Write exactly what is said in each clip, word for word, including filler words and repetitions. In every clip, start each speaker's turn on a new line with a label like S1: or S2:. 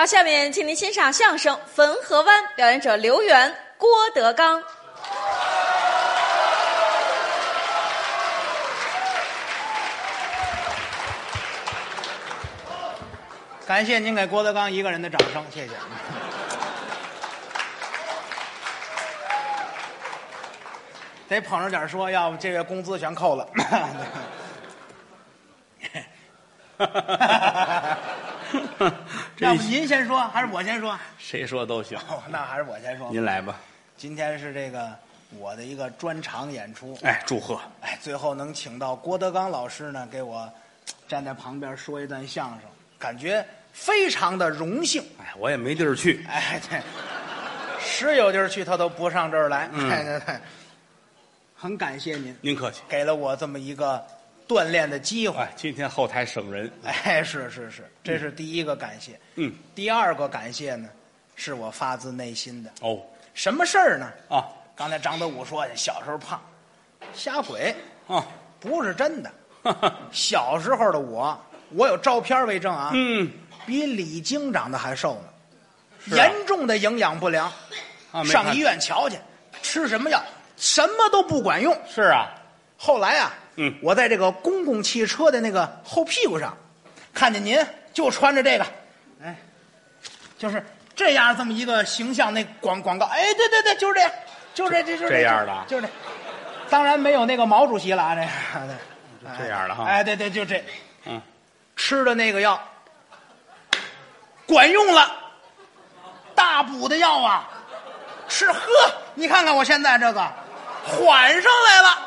S1: 好，下面请您欣赏相声《汾河湾》，表演者刘源、郭德纲。
S2: 感谢您给郭德纲一个人的掌声，谢谢。得捧着点说，要不这月工资全扣了。要不您先说，还是我先说？
S3: 谁说都行。
S2: 哦，那还是我先说。
S3: 您来吧。
S2: 今天是这个我的一个专场演出。
S3: 哎，祝贺！
S2: 哎，最后能请到郭德纲老师呢，给我站在旁边说一段相声，感觉非常的荣幸。
S3: 哎，我也没地儿去。
S2: 哎，对，是有地儿去，他都不上这儿来。
S3: 嗯、
S2: 对对对，很感谢您。
S3: 您客气，
S2: 给了我这么一个锻炼的机会。
S3: 哎，今天后台省人。
S2: 哎，是是是，这是第一个感谢。
S3: 嗯，
S2: 第二个感谢呢，是我发自内心的。
S3: 哦，
S2: 什么事儿呢？
S3: 啊，
S2: 刚才张德武说小时候胖，瞎鬼
S3: 啊，
S2: 不是真的。小时候的我，我有照片为证啊。
S3: 嗯，
S2: 比李菁长得还瘦呢，
S3: 是啊、
S2: 严重的营养不良，
S3: 啊、
S2: 上医院瞧去，吃什么药，什么都不管用。
S3: 是啊，
S2: 后来啊，
S3: 嗯，
S2: 我在这个公共汽车的那个后屁股上，看见您就穿着这个，哎，就是这样这么一个形象，那广广告，哎，对对对，就是这样，就这这就
S3: 这样的，
S2: 就是这，当然没有那个毛主席了啊，这个，
S3: 这样的哈，
S2: 哎，对对，就这，
S3: 嗯，
S2: 吃的那个药管用了，大补的药啊，是呵，你看看我现在这个缓上来了。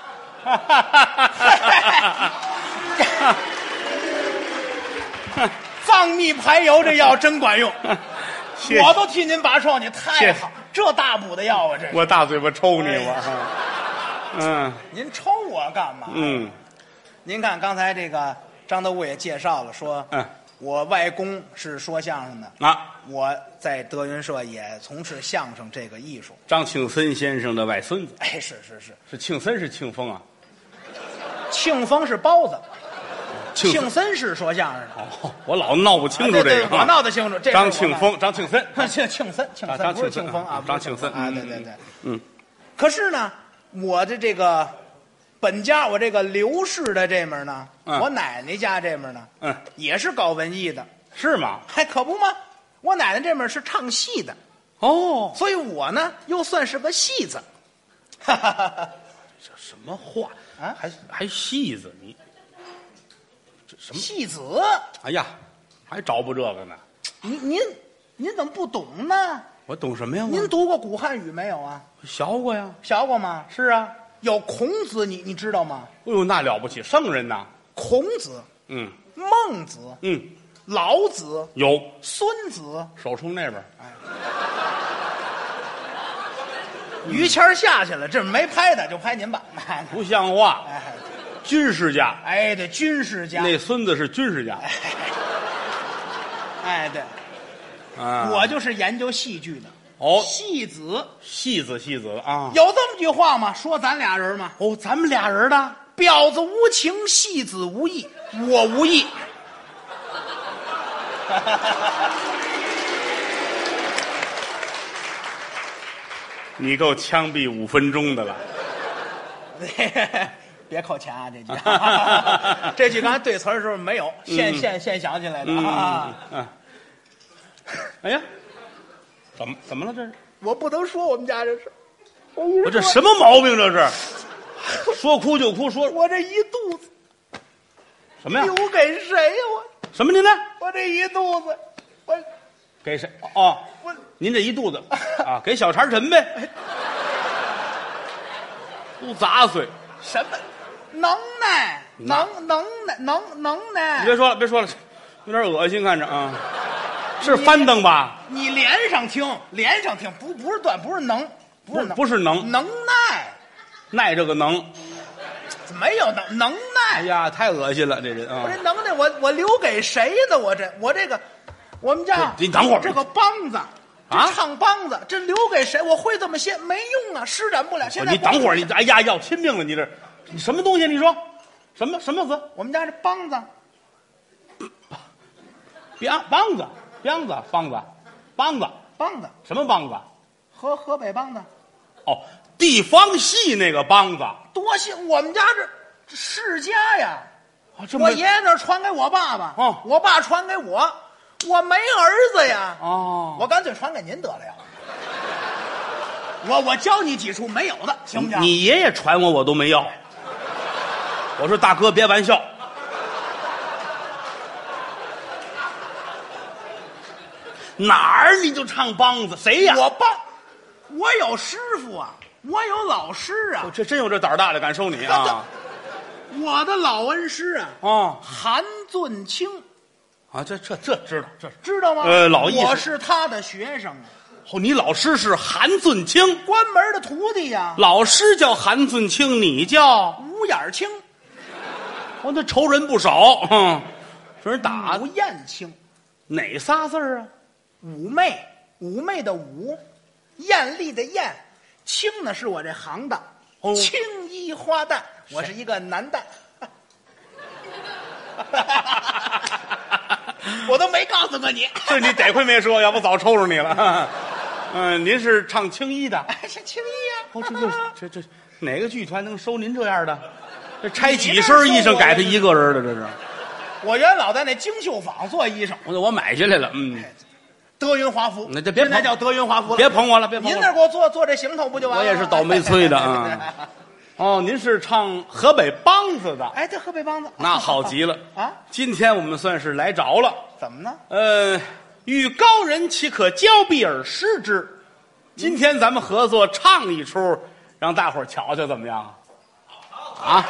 S2: 藏秘排油这药真管用，我都替您拔创，你太好，这大补的药啊，这
S3: 我大嘴巴抽你我，嗯，
S2: 您抽我干嘛？
S3: 嗯，
S2: 您看刚才这个张德武也介绍了，说，
S3: 嗯，
S2: 我外公是说相声的
S3: 啊，
S2: 我在德云社也从事相声这个艺术。
S3: 张庆森先生的外孙子，
S2: 哎，是是是，
S3: 是庆森是庆丰啊？
S2: 庆丰是包子，
S3: 庆
S2: 庆森是说相声的。
S3: 哦，我老闹不清楚这个，
S2: 我闹得清楚。
S3: 张庆丰，张庆森，
S2: 庆庆森，庆森不是庆丰啊，
S3: 张庆森
S2: 啊，对对对，
S3: 嗯。
S2: 可是呢，我的这个本家，我这个刘氏的这门呢，我奶奶家这门呢，
S3: 嗯，
S2: 也是搞文艺的，
S3: 是吗？
S2: 还可不吗？我奶奶这门是唱戏的，
S3: 哦，
S2: 所以我呢又算是个戏子。哈哈哈哈，
S3: 这什么话
S2: 啊？
S3: 还还戏子你？这什么
S2: 戏子？
S3: 哎呀，还找不这个呢？
S2: 您您您怎么不懂呢？
S3: 我懂什么呀？
S2: 您读过古汉语没有啊？
S3: 学过呀。
S2: 学过吗？
S3: 是啊，
S2: 有孔子，你你知道吗？
S3: 哎呦，那了不起，圣人呐！
S2: 孔子，
S3: 嗯，
S2: 孟子，
S3: 嗯，
S2: 老子，
S3: 有
S2: 孙子，
S3: 手冲那边。
S2: 哎，于谦下去了，这没拍他，就拍您吧。
S3: 不像话！
S2: 哎，
S3: 军事家，
S2: 哎，对，军事家。
S3: 那孙子是军事家。
S2: 哎，对，
S3: 啊，
S2: 我就是研究戏剧的。
S3: 哦，
S2: 戏子，
S3: 戏子，戏子啊，
S2: 有这么句话吗？说咱俩人吗？
S3: 哦，咱们俩人的，
S2: 婊子无情，戏子无义，我无义。
S3: 你够枪毙五分钟的了。
S2: 别扣钱啊！这句，这句刚才对词的时候没有，现
S3: 嗯、
S2: 现现想起来的
S3: 嗯、
S2: 啊！
S3: 嗯，哎呀，怎么怎么了？这是
S2: 我不能说我们家这事，我
S3: 我这什么毛病？这是说哭就哭，说
S2: 我这一肚子
S3: 什么呀？
S2: 留给谁呀？我
S3: 什么您呢？
S2: 我这一肚子，我
S3: 给谁？哦，
S2: 我
S3: 您这一肚子啊，给小茶陈呗，都杂碎。
S2: 什么能耐？能能耐能能耐？
S3: 你别说了，别说了，有点恶心，看着啊，是翻腾吧？
S2: 你连上听，连上听，不不是断，不是能，不是能，
S3: 不是能
S2: 能耐，
S3: 耐这个能，
S2: 没有能能耐。
S3: 哎呀，太恶心了，这人啊！
S2: 我这能耐，我我留给谁呢？我这我这个，我们家
S3: 你等会儿，
S2: 这个梆子。
S3: 啊，
S2: 唱梆子，这留给谁？我会这么些，没用啊，施展不了。现在
S3: 你等会儿，你哎呀，要亲命了！你这，你什么东西？你说，什么什么词？
S2: 我们家这梆子，
S3: 别梆子， 梆子，梆子，梆子，
S2: 梆子，
S3: 什么梆子？
S2: 河河北梆子，
S3: 哦，地方戏那个梆子。
S2: 多新！我们家这这世家呀，
S3: 啊，这么
S2: 我爷爷那传给我爸爸，
S3: 哦
S2: 我爸传给我，我没儿子呀，
S3: 哦，
S2: 我干脆传给您得了呀。我我教你几出没有的，行不行？
S3: 你爷爷传我，我都没要。我说大哥，别玩笑。哪儿你就唱梆子？谁呀？
S2: 我爸，我有师傅啊，我有老师啊，
S3: 这真有这胆儿大的敢收你啊！
S2: 我的老恩师啊，
S3: 啊
S2: 韩俊清，
S3: 啊，这这这知道，这是
S2: 知道吗？
S3: 呃老意思
S2: 我是他的学生啊，
S3: 哦，你老师是韩俊清，
S2: 关门的徒弟呀，
S3: 老师叫韩俊清，你叫
S2: 五眼青，
S3: 我那仇人不少，哼，这人打
S2: 吴艳青，
S3: 哪仨字儿啊？
S2: 妩媚，妩媚的妩，艳丽的艳，青呢是我这行当，
S3: 哦
S2: 青衣花旦，我是一个男旦。我都没告诉过你，
S3: 是你得亏没说，要不早抽着你了。嗯，您是唱青衣的？
S2: 哎，是青衣呀、
S3: 哦，这这这这哪个剧团能收您这样的？这拆几身衣裳改他一个人的，这是。
S2: 我原老在那精绣坊做衣裳，
S3: 我我买下来了，嗯，
S2: 德云华服，
S3: 那这别捧
S2: 现在叫德云华服了。
S3: 别捧我了，别捧我了。
S2: 您那给我做做这行头不就完了吗？
S3: 我也是倒霉催的啊。哦，您是唱河北梆子的？
S2: 哎，这河北梆子
S3: 那好极了
S2: 啊！
S3: 今天我们算是来着了。
S2: 怎么呢？
S3: 呃，与高人岂可交臂而失之？今天咱们合作唱一出，让大伙儿瞧瞧怎么样？啊，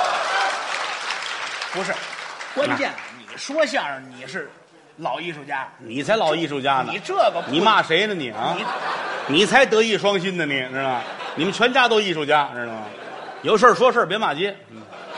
S2: 不是，关键你说相声你是老艺术家，
S3: 你才老艺术家呢！
S2: 你这个不
S3: 你骂谁呢你啊？
S2: 你
S3: 你才德艺双馨呢，你知道吗？你们全家都艺术家，知道吗？有事儿说事儿，别骂街。嗯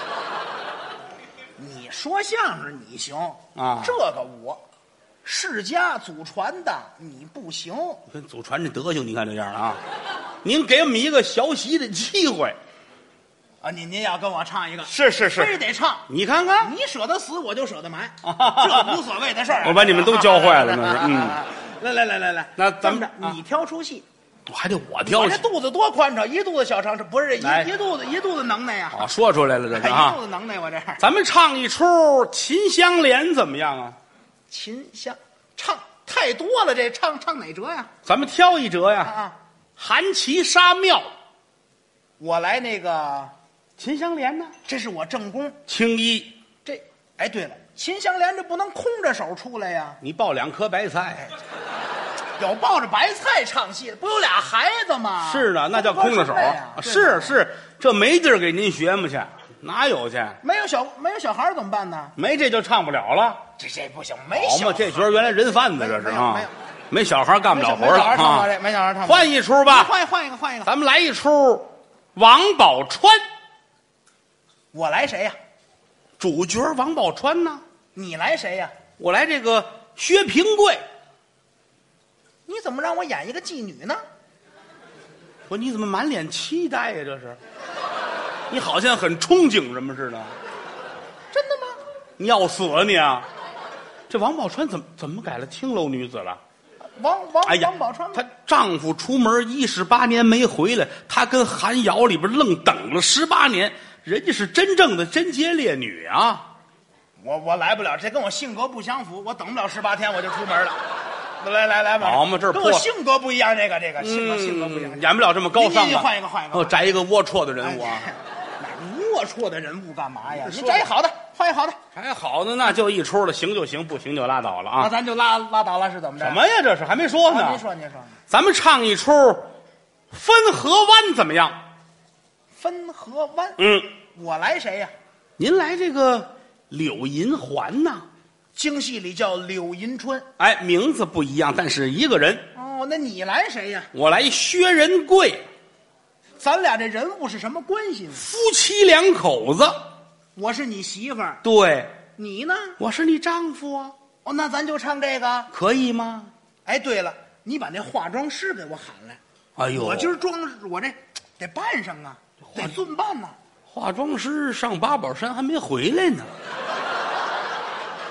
S2: 你说相声你行
S3: 啊
S2: 这个我世家祖传的你不行。
S3: 跟祖传这德行，你看这样啊！您给我们一个学习的机会。
S2: 啊，您您要跟我唱一个，
S3: 是是是，
S2: 非得唱，
S3: 你看看，
S2: 你舍得死我就舍得埋，这无所谓的事儿。
S3: 我把你们都教坏了，那是嗯。
S2: 来来来来来，
S3: 那咱们
S2: 这么着
S3: 啊
S2: 你挑出戏，
S3: 还得我挑戏
S2: 我这肚子多宽敞，一肚子小肠，这不是一
S3: 来
S2: 一肚子一肚子能耐呀，
S3: 啊，说出来了这是
S2: 一
S3: 啊
S2: 肚。子能耐，我这
S3: 咱们唱一出《秦香莲》怎么样啊？
S2: 秦香唱太多了，这唱唱哪折呀？
S3: 咱们挑一折呀。
S2: 啊啊，
S3: 韩琦杀庙，
S2: 我来那个，
S3: 秦香莲呢？
S2: 这是我正宫。
S3: 青衣，
S2: 这，哎，对了，秦香莲这不能空着手出来呀，
S3: 你抱两颗白菜。
S2: 有抱着白菜唱戏的，不有俩孩子吗？
S3: 是的，那叫空着手。是是，这没地儿给您学嘛去，哪有去？
S2: 没有小没有小孩怎么办呢？
S3: 没这就唱不了了。
S2: 这这不行，没小孩
S3: 好嘛，这角儿原来人贩子这是啊
S2: 没有没有，
S3: 没小孩干不了活了
S2: 没小孩唱
S3: 啊
S2: 不了这，没小孩唱不了。
S3: 换一出吧，
S2: 换换一个，换一个。
S3: 咱们来一出王宝钏，
S2: 我来谁呀？
S3: 主角王宝钏呢？
S2: 你来谁呀？
S3: 我来这个薛平贵。
S2: 你怎么让我演一个妓女呢？
S3: 我你怎么满脸期待呀？这是，你好像很憧憬什么似的。
S2: 真的吗？
S3: 你要死啊你啊！这王宝钏怎么怎么改了青楼女子了？
S2: 王王
S3: 哎呀
S2: 王宝钏，
S3: 她丈夫出门一十八年没回来，她跟韩瑶里边愣等了十八年，人家是真正的贞洁烈女啊！
S2: 我我来不了，这跟我性格不相符，我等不了十八天我就出门了。来来来吧，
S3: 好嘛这是
S2: 跟我
S3: 破
S2: 性格不一样，这个这个性格性格不一样，
S3: 嗯，演不了这么高尚
S2: 你你
S3: 的。
S2: 换一个换一个
S3: 哦，摘一个龌龊的人物啊！
S2: 哎哪龌龊的人物干嘛呀？你摘一好的，换一好的，
S3: 还好呢，那就一出了，行就行，不行就拉倒了
S2: 那
S3: 啊！
S2: 咱就拉拉倒了，是怎么着？
S3: 什么呀？这是还没说呢。
S2: 啊您说您说，
S3: 咱们唱一出《分河湾》怎么样？
S2: 分河湾，
S3: 嗯，
S2: 我来谁呀？
S3: 您来这个柳银环呐？
S2: 京戏里叫柳银春。
S3: 哎，名字不一样，但是一个人。
S2: 哦，那你来谁呀？
S3: 我来薛仁贵，
S2: 咱俩这人物是什么关系呢？
S3: 夫妻两口子。
S2: 我是你媳妇儿，
S3: 对，
S2: 你呢？
S3: 我是你丈夫啊，
S2: 哦，那咱就唱这个。
S3: 可以吗？
S2: 哎，对了，你把那化妆师给我喊来。
S3: 哎呦，
S2: 我今儿装，我这得扮上啊，得尊扮呐、
S3: 化妆师上八宝山还没回来呢。
S2: 该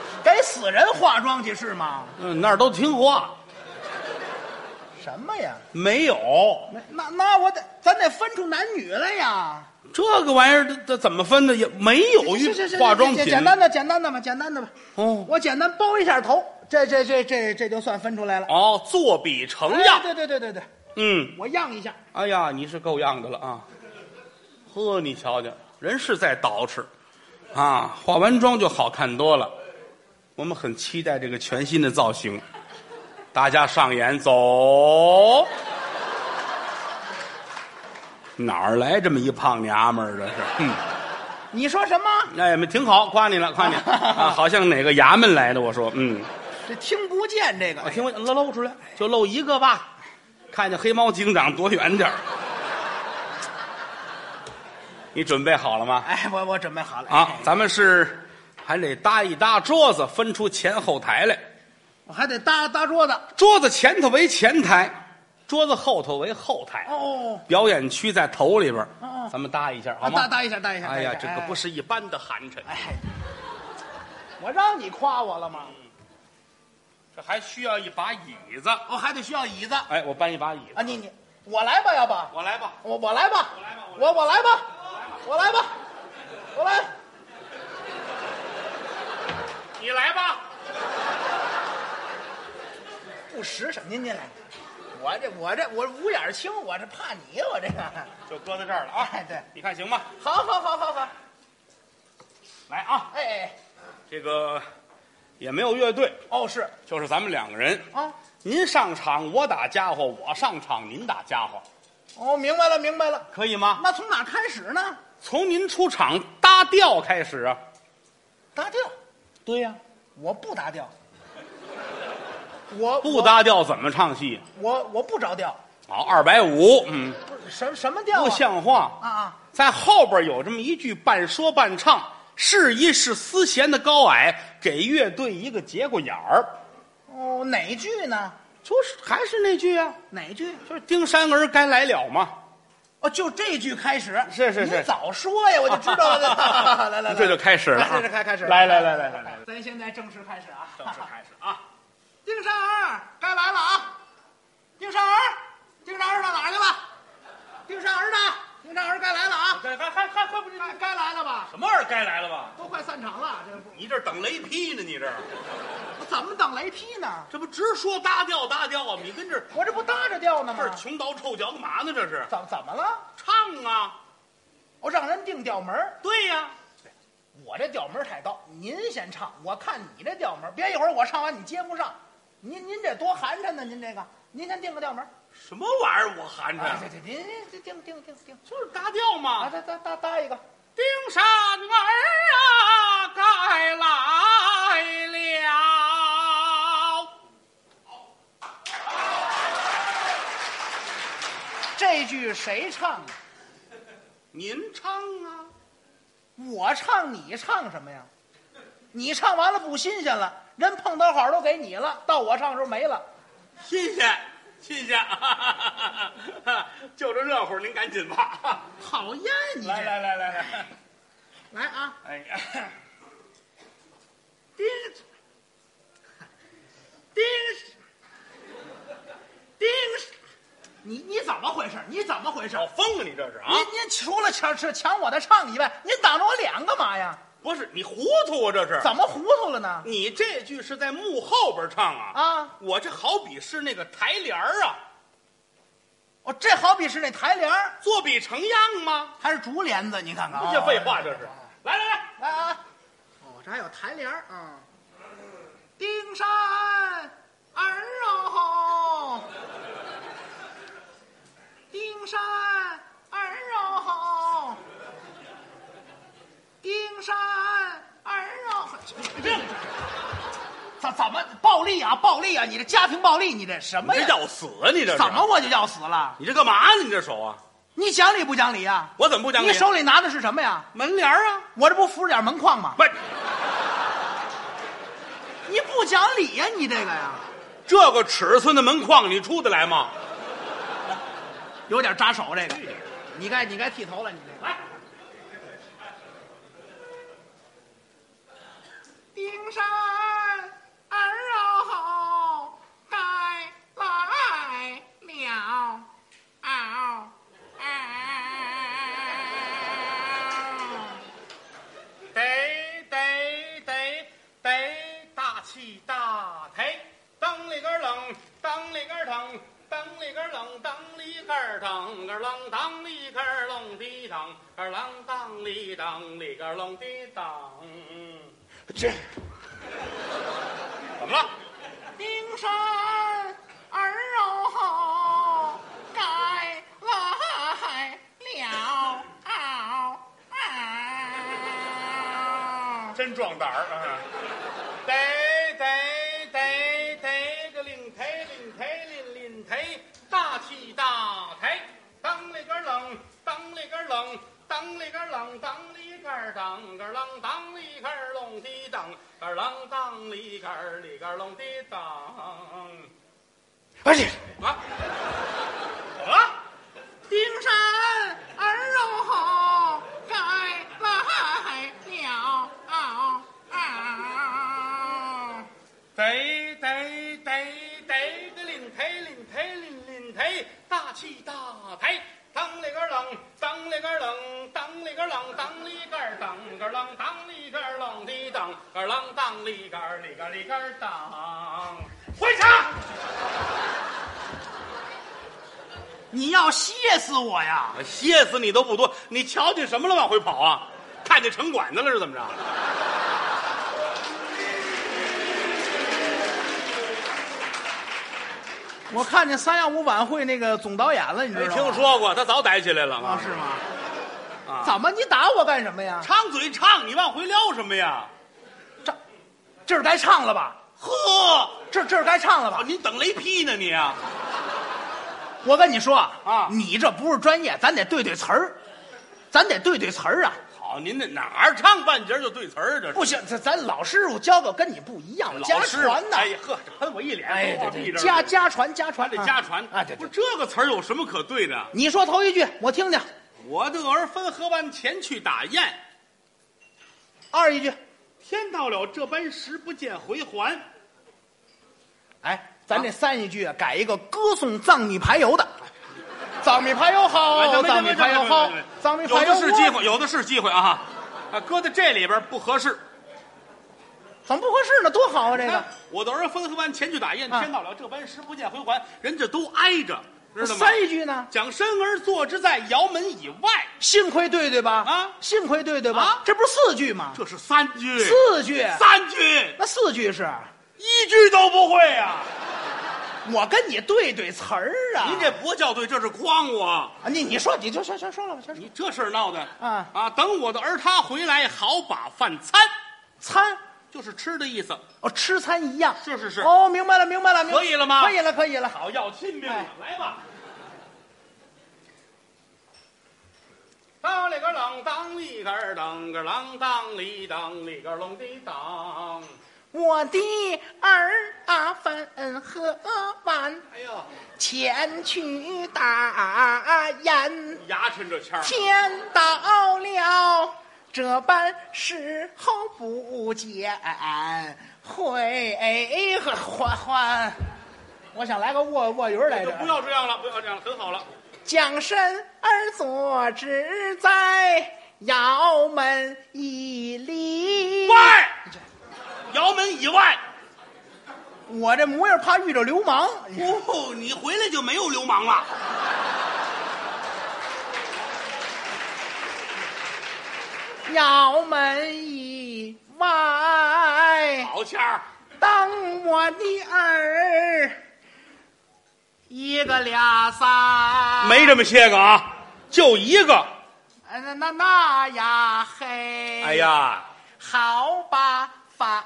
S2: 死人化妆去是吗？
S3: 嗯，那儿都听话，
S2: 什么呀？
S3: 没有
S2: 那那那我得咱得分出男女来呀。
S3: 这个玩意儿，这这怎么分的？也没有
S2: 是是是
S3: 化妆品，
S2: 简单的简单的吧，简单的吧。
S3: 哦
S2: 我简单包一下头，这这这这这就算分出来了。
S3: 哦，作比成样。
S2: 哎对对对对对，
S3: 嗯，
S2: 我样一下。
S3: 哎呀，你是够样的了啊！呵，你瞧瞧，人是在捯饬啊，化完妆就好看多了。我们很期待这个全新的造型，大家上演走。哪儿来这么一胖娘们儿？这是，嗯，
S2: 你说什么？
S3: 哎，没挺好，夸你了，夸你啊，好像哪个衙门来的。我说，嗯，
S2: 这听不见这个。
S3: 我听我露露出来，就露一个吧，看见黑猫警长躲远点儿。你准备好了吗？
S2: 哎，我我准备好了
S3: 啊，咱们是还得搭一搭桌子，分出前后台来。
S2: 我还得搭搭桌子。
S3: 桌子前头为前台，桌子后头为后台。
S2: 哦，
S3: 表演区在头里边。
S2: 哦哦
S3: 咱们搭一下好吗？
S2: 搭搭一下，搭一下。
S3: 哎呀，
S2: 搭一下
S3: 这个不是一般的寒碜。
S2: 哎，我让你夸我了吗？
S3: 这还需要一把椅子。
S2: 哦，还得需要椅子
S3: 哎，我搬一把椅子
S2: 啊！你你我来吧，要不
S3: 我来吧。
S2: 我我来吧，
S3: 我来吧
S2: 我我来吧，我来吧，我来。
S3: 你来吧。
S2: 不实诚，您您来。我这我这我五眼青，我这怕你，我这个。
S3: 就搁在这儿了啊。
S2: 哎，对，
S3: 你看行吗？
S2: 好好好好好。
S3: 来啊，
S2: 哎哎，
S3: 这个也没有乐队，
S2: 哦是
S3: 就是咱们两个人。
S2: 啊，
S3: 您上场我打家伙，我上场您打家伙，
S2: 哦明白了明白了。
S3: 可以吗？
S2: 那从哪开始呢？
S3: 从您出场搭调开始啊。
S2: 搭调。
S3: 对呀、
S2: 我不搭调。我
S3: 不搭调怎么唱戏？
S2: 我我不着调。
S3: 好，二百五，嗯，
S2: 不是什什么调
S3: 不
S2: 啊？
S3: 像话。
S2: 啊啊！
S3: 在后边有这么一句半说半唱，试一试丝弦的高矮，给乐队一个节骨眼儿。
S2: 哦，哪句呢？
S3: 就是还是那句啊，
S2: 哪句？
S3: 就是丁山儿该来了嘛。
S2: 哦，就这句开始。
S3: 是是是
S2: 您早说呀，我就知道了。来来来，
S3: 这就开始了啊，
S2: 这就开开始了。
S3: 来来来来来来，
S2: 咱现在正式开始啊！
S3: 正式开始啊！
S2: 丁山儿该来了啊！丁山儿，丁山儿上哪儿去了？丁山儿呢？丁山儿该来了啊！
S3: 还还还还不是
S2: 该该来了吧？
S3: 什么玩意儿该来了吧？
S2: 都快散场了，这不
S3: 你这等雷劈呢？你这
S2: 我怎么等雷劈呢？
S3: 这不直说搭调搭调啊？你跟这
S2: 我这不搭着调呢吗？
S3: 这是穷倒臭脚干嘛呢？这是
S2: 怎怎么了？
S3: 唱啊！
S2: 我让人定调门儿，
S3: 对呀、
S2: 我这调门儿太高，您先唱，我看你这调门儿，别一会儿我唱完你接不上。您您这多寒碜呢！您这个，您先定个调门儿。
S3: 什么玩意儿？我寒碜、
S2: 哎，对对，您您定定定定
S3: 就是搭调嘛。
S2: 啊，搭搭搭搭一个。
S3: 丁山儿啊，该来了。
S2: 这句谁唱啊？
S3: 您唱啊！
S2: 我唱，你唱什么呀？你唱完了不新鲜了，人碰到好都给你了，到我唱的时候没了。
S3: 新鲜，新鲜，就这热乎，您赶紧吧。
S2: 讨厌你这！
S3: 来来来来来，
S2: 来啊！
S3: 哎呀，
S2: 丁丁丁，你你怎么回事？你怎么回事？
S3: 要疯啊！你这是啊？
S2: 您您除了抢是抢我的唱以外，您挡着我脸干嘛呀？
S3: 不是你糊涂啊？这是？
S2: 怎么糊涂了呢？
S3: 你这句是在幕后边唱啊？
S2: 啊，
S3: 我这好比是那个台帘儿啊，
S2: 我这好比是那台帘儿
S3: 作比成样吗？
S2: 还是竹帘子？你看看，
S3: 这些废话，这是。来来来，
S2: 来啊！哦，这还有台帘儿啊！丁山儿哦，丁山儿哦，丁山儿哦，这怎怎么暴力啊？暴力啊！你这家庭暴力，你这什么呀？
S3: 你这要死啊！你这是
S2: 怎么？我就要死了？
S3: 你这干嘛呢？你这手啊？
S2: 你讲理不讲理呀？
S3: 我怎么不讲理？
S2: 你手里拿的是什么呀？
S3: 门帘儿啊？
S2: 我这不扶着点门框吗？
S3: 不，
S2: 你不讲理呀，你这个呀，
S3: 这个尺寸的门框你出得来吗？
S2: 有点扎手这个。你该你该剃头了，你这个。
S3: 来，
S2: 丁山儿哦，该来了，嗷嗷，
S3: 得得得得，大气大腿，当里个冷，当里个疼。当里个冷，当里个疼，个冷当里个冷的当，个冷当里当里个冷的当。
S2: 这
S3: 怎么了？
S2: 丁山儿哦，该来了，嗷嗷，
S3: 真壮胆儿啊！得得得得个领忒领忒领领忒，大气大忒，当里个冷，当里个冷。当里个冷，当里个当个冷，当里个冷的当个冷，当里个里个冷的当。
S2: 而且
S3: 啊，怎么了？
S2: 丁山儿哦，该来了，嗷嗷，
S3: 得得得得个领忒领忒领领忒，大气大忒。当里个冷，当里个冷，当里个冷，当里个当个冷，当里个冷的当个冷，当里个里个里个当。回场！
S2: 你要歇死我呀！
S3: 歇死你都不多，你瞧见什么了？往回跑啊！看见城管子了是怎么着？
S2: 我看见三幺五晚会那个总导演了，你知道
S3: 没
S2: 吗？
S3: 听说过，他早逮起来了
S2: 啊？是吗？
S3: 啊！
S2: 怎么你打我干什么呀？
S3: 唱嘴唱，你往回撩什么呀？
S2: 这这儿该唱了吧？
S3: 呵，
S2: 这这儿该唱了吧？
S3: 你等雷劈呢你啊！
S2: 我跟你说
S3: 啊
S2: 你这不是专业，咱得对对词儿，咱得对对词儿啊！
S3: 好，您这哪儿唱半截就对词儿？这是
S2: 不行，这咱老师傅教个跟你不一样，家
S3: 老师
S2: 传呐！
S3: 哎呀呵，这喷我一脸！
S2: 哎，
S3: 对
S2: 对对，家家传家传
S3: 得家传
S2: 啊！对对，
S3: 不是这个词儿有什么可对的？
S2: 你说头一句，我听听。
S3: 我的儿分河湾前去打雁，
S2: 二一句，
S3: 天到了这般时不见回还。
S2: 哎，咱这三一句啊，改一个歌颂藏女排油的。藏女排油好，藏女排油好，藏女排油
S3: 有的是机会，有的是机会啊！啊，搁在这里边不合适。
S2: 怎么不合适呢？多好啊！这个，
S3: 我的儿分河湾前去打雁，
S2: 啊
S3: 天到了这般时不见回还，人家都挨着，知道吗？
S2: 三一句呢？
S3: 蒋申儿坐之在窑门以外，
S2: 幸亏对对吧？
S3: 啊，
S2: 幸亏对对吧？
S3: 啊，
S2: 这不是四句吗？
S3: 这是三句，
S2: 四句，
S3: 三句，
S2: 那四句是
S3: 一句都不会呀！
S2: 我跟你对对词儿啊！
S3: 您这不叫对，这是诓我。
S2: 啊，你你说你就先先说了吧，先说
S3: 你这事儿闹的
S2: 啊
S3: 啊！等我的儿他回来，好把饭餐，
S2: 餐
S3: 就是吃的意思。
S2: 哦，吃餐一样，
S3: 是是是。
S2: 哦，明白了，明白了，明白
S3: 可以了吗？
S2: 可以了，可以了。
S3: 好，要亲命了，
S2: 哎
S3: 来吧。当里个啷当里个当个啷当里当里个啷的当。
S2: 我的儿啊，分河湾，
S3: 哎呦，
S2: 前去打雁。
S3: 牙碜这腔儿。
S2: 天到了这般时候不见回还还。我想来个卧卧云来着。
S3: 不要这样了，不要这样了，很好了。
S2: 蒋申儿坐之在窑门以里
S3: 外，窑门以外。
S2: 我这模样怕遇着流氓。
S3: 哦，你回来就没有流氓了。
S2: 窑门以外，
S3: 好腔儿。
S2: 当我的儿一个俩仨，
S3: 没这么些个啊，就一个。
S2: 那那那呀嘿，
S3: 哎呀，
S2: 好把饭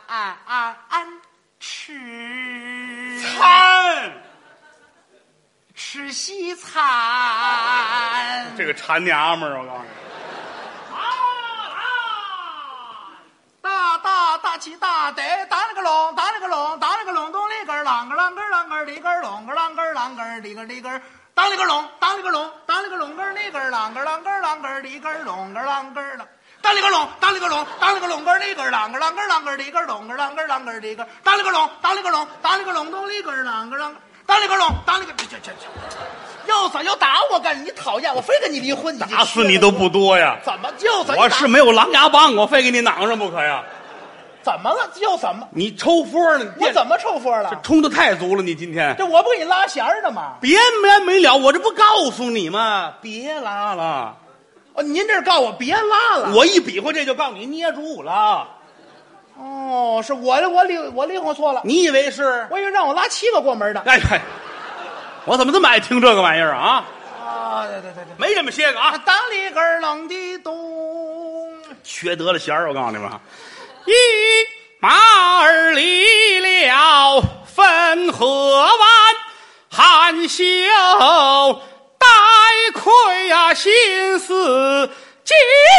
S2: 吃，
S3: 餐，
S2: 吃西餐。
S3: 这个馋娘们儿，我告诉你。
S2: 大大大起大得，当了个隆，当了个隆，当了个隆，咚里个儿，啷个啷个啷个里个儿，隆个啷个啷个里个里个儿，当了个隆，当了个隆，当了个隆个里个儿，啷个啷个啷个里个儿，隆个啷个啷。 当里个隆，当里个隆，当里个隆个里个啷个啷个啷个里个隆个啷个啷个里个，当里个隆，当里个隆，当里个隆咚里个啷个啷个，当里个隆，当里个这这这，又怎又打我干？你讨厌我，非跟你离婚，你
S3: 打死你都不多呀！
S2: 怎么就怎？
S3: 我是没有狼牙棒，我非给你攮上不可呀！
S2: 怎么了？又怎么？
S3: 你抽风呢？
S2: 我怎么抽风了？
S3: 这冲的太足了，你今天
S2: 这我不给你拉弦儿呢吗？
S3: 别没没了，我这不告诉你吗？别拉了。
S2: 哦，您这告我别拉了，
S3: 我一比划这就告你捏住了。
S2: 哦，是我我理我理会错了。
S3: 你以为是？
S2: 我以为让我拉七个过门的。
S3: 哎嗨，我怎么这么爱听这个玩意儿啊？
S2: 啊，对对对对，
S3: 没这么些个啊。
S2: 当里个儿啷的咚，
S3: 缺德了弦儿，我告诉你们啊，一马儿离了汾河湾，含羞带愧呀，心思见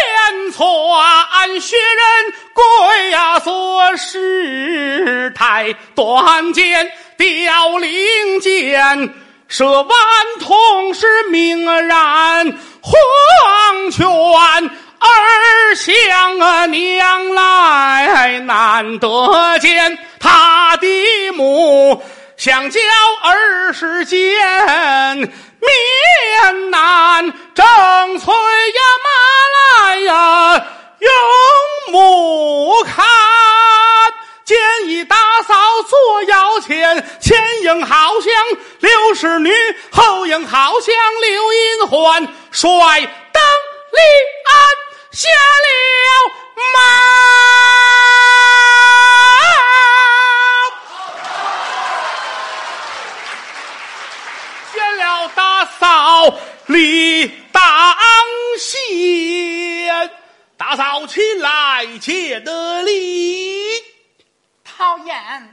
S3: 传，学人贵呀，做事态短见，凋零间。舍顽童是明然黄泉，儿向娘来难得见，他的母相交儿时间，面难正催呀马来呀用目看，见一大嫂坐摇前，前应好像刘氏女，后应好像刘银环，率登立安下了马。见了大嫂李当先，大嫂亲来接得礼。
S2: 讨厌，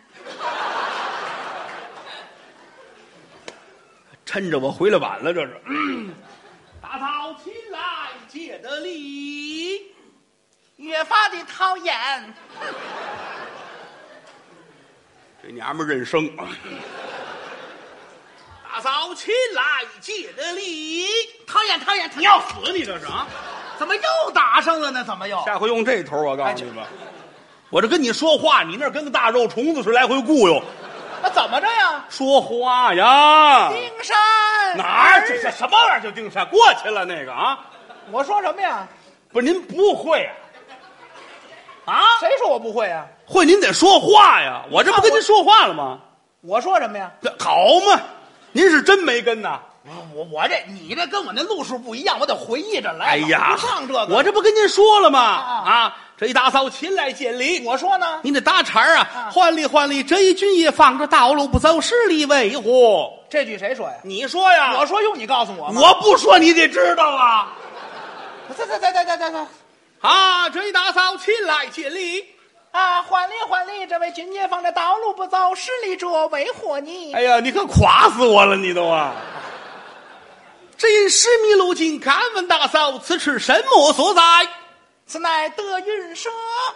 S3: 趁着我回来晚了，这是。嗯、大嫂亲来接得礼，
S2: 越发的讨厌。
S3: 这娘们认生。大嫂亲来接得礼，
S2: 讨厌讨厌讨厌！
S3: 你要死你这是啊？
S2: 怎么又打上了呢？怎么又？
S3: 下回用这头，我告诉你吧。我这跟你说话，你那跟个大肉虫子似的来回雇悠。
S2: 那怎么着呀？
S3: 说话呀！
S2: 丁山
S3: 哪儿？这这什么玩意儿？就丁山过去了那个啊？
S2: 我说什么呀？
S3: 不是您不会啊？啊？
S2: 谁说我不会啊？
S3: 会您得说话呀！我这不跟您说话了吗？
S2: 我说什么呀？
S3: 这好嘛？您是真没跟呐？
S2: 我我这你这跟我那路数不一样，我得回忆着来。
S3: 哎呀，
S2: 不上这个，
S3: 我这不跟您说了吗？
S2: 啊
S3: 啊，这一大嫂亲来见礼，
S2: 我说呢，
S3: 您得搭茬啊，
S2: 啊
S3: 换礼换礼，这一君也放着道路不走，十里为祸。
S2: 这句谁说呀？
S3: 你说呀？
S2: 我说用你告诉我吗？
S3: 我不说你得知道啊。
S2: 这这这这这这这
S3: 啊，这一大嫂亲来见礼
S2: 啊！换礼换礼，这位君爷放着道路不走，十里者为祸你。
S3: 哎呀，你可夸死我了，你都啊！只因十米路径，敢问大嫂，此处什么所在？
S2: 此乃德云社。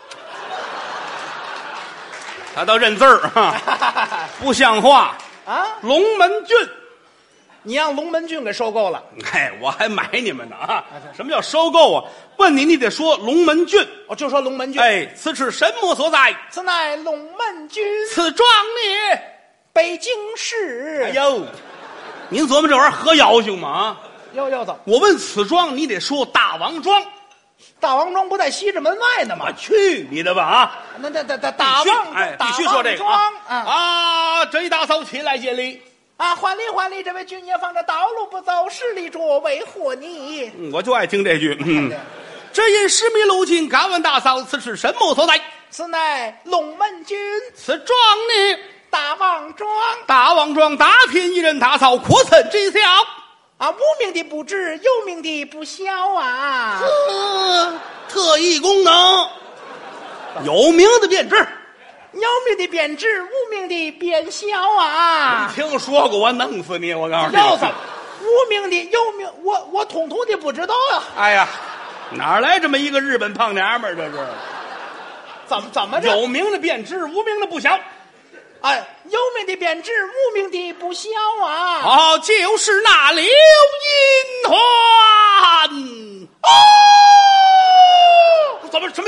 S3: 他倒认字儿哈，不像话
S2: 啊！
S3: 龙门郡，
S2: 你让龙门郡给收购了。
S3: 哎，我还买你们呢啊！什么叫收购啊？问你，你得说龙门郡。
S2: 我就说龙门郡。
S3: 哎，此处什么所在？
S2: 此乃龙门郡。
S3: 此庄列
S2: 北京市。
S3: 哎呦，您琢磨这玩意儿合妖性吗？啊，
S2: 又又怎么？
S3: 我问此庄，你得说大王庄。
S2: 大王庄不在西直门外呢吗？
S3: 我去你的吧啊！
S2: 那那那那大王
S3: 哎，
S2: 大
S3: 必须说这个
S2: 庄
S3: 啊！啊，这一大嫂亲来见礼
S2: 啊！还礼还礼，这位君爷放着道路不走，十里着为祸你。
S3: 嗯，我就爱听这句。嗯，只因十米路径，敢问大嫂，此是什么所在？
S2: 此乃龙门郡。
S3: 此庄呢？
S2: 大王庄。
S3: 大王庄大片一人，大嫂可曾知晓？
S2: 啊，无名的不知，有名的不晓啊！
S3: 呃，特异功能，有名的便知，
S2: 有名的便知，无名的便晓啊！
S3: 没听说过，我弄死你！我告诉你，
S2: 要怎么无名的有名，我我统统的不知道啊！
S3: 哎呀，哪来这么一个日本胖娘们儿？这是
S2: 怎么怎么着？
S3: 有名的便知，无名的不晓。
S2: 哎，有名的便知，无名的不晓啊！
S3: 哦，就是那刘银环。
S2: 哦。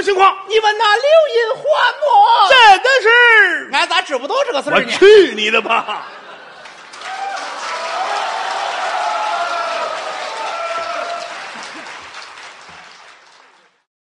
S3: 情况？
S2: 你问那刘银还我，
S3: 真的是，
S2: 俺咋知不道这个事儿
S3: 我
S2: 呢？
S3: 去你的吧！